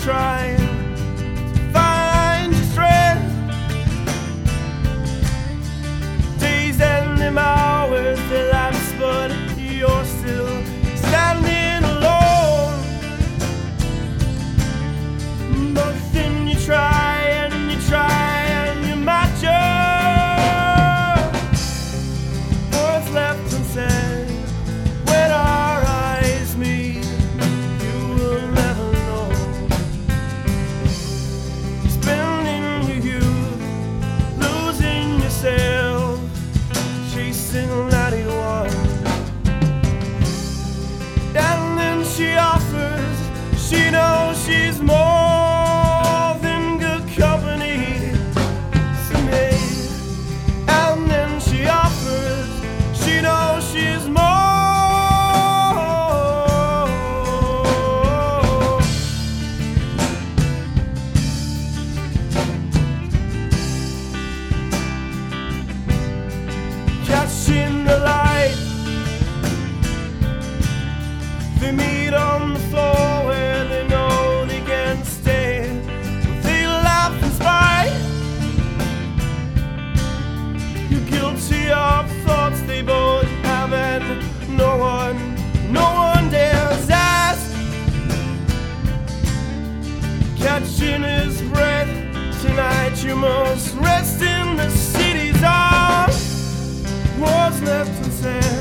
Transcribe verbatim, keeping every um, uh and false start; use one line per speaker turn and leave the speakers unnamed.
try to find your strength. Days and them hours, they lapse, but you're still standing alone. But then you try and you try and you might just what's left unsaid. When our eyes meet, you will never know. Spending your youth, losing yourself, chasing ninety-one. And then she offers, she knows she's more than good company to me. And then she offers, she knows she's more. Catching the light, they meet on the floor where they know they can stay. They laugh in spite. You're guilty of thoughts they both have, and no one, no one dares ask. Catching his breath, tonight you must rest in the city's arms. What's left unsaid?